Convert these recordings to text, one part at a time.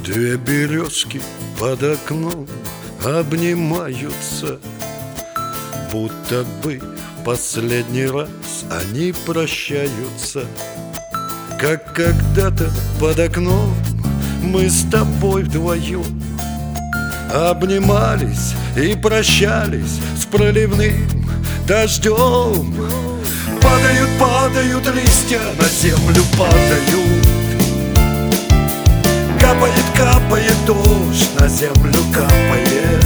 Две березки под окном обнимаются, будто бы последний раз они прощаются. Как когда-то под окном мы с тобой вдвоем обнимались и прощались с проливным дождем. Падают, падают листья, на землю падают. Капает, капает дождь, на землю капает.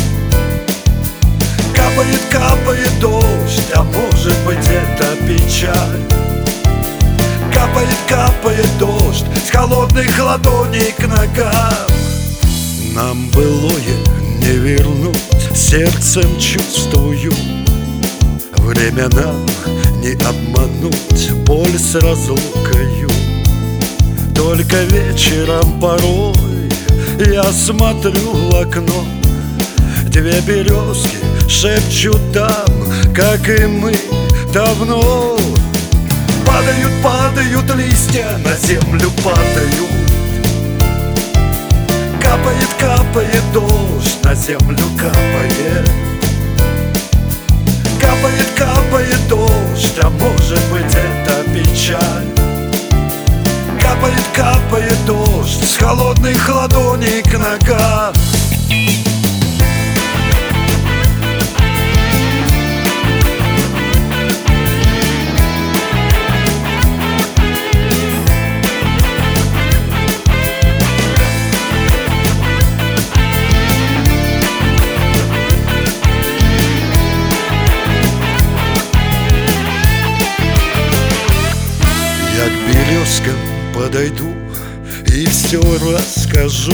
Капает, капает дождь, а может быть это печаль. Капает, капает дождь с холодных ладоней к ногам. Нам былое не вернуть, сердцем чувствую. Время нам не обмануть, боль с разлукою. Только вечером порой я смотрю в окно. Две березки шепчут там, как и мы давно. Падают, падают листья, на землю падают. Капает, капает дождь, на землю капает. Капает, капает дождь, а может быть это печаль. Капает, капает дождь с холодных ладоней к ногам. Я к березкам подойду и все расскажу.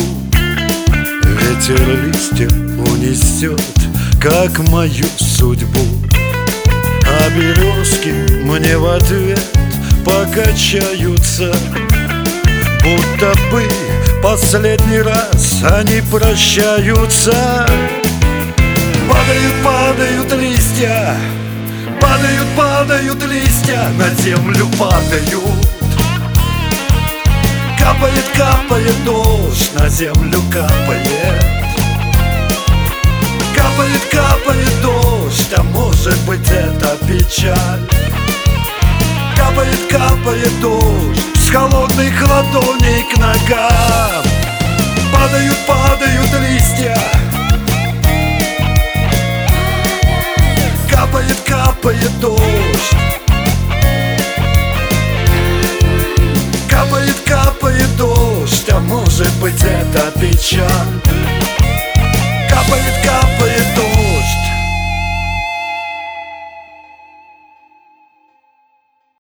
Ветер листья унесет, как мою судьбу. А березки мне в ответ покачаются, будто бы последний раз они прощаются. Падают, падают листья, падают, падают листья, на землю падают. Капает, капает дождь, на землю капает. Капает, капает дождь, а может быть это печаль. Капает, капает дождь с холодных ладоней к ногам. Падают, падают листья. Капает, капает дождь. Капает, капает дождь, а может быть это печаль. Капает,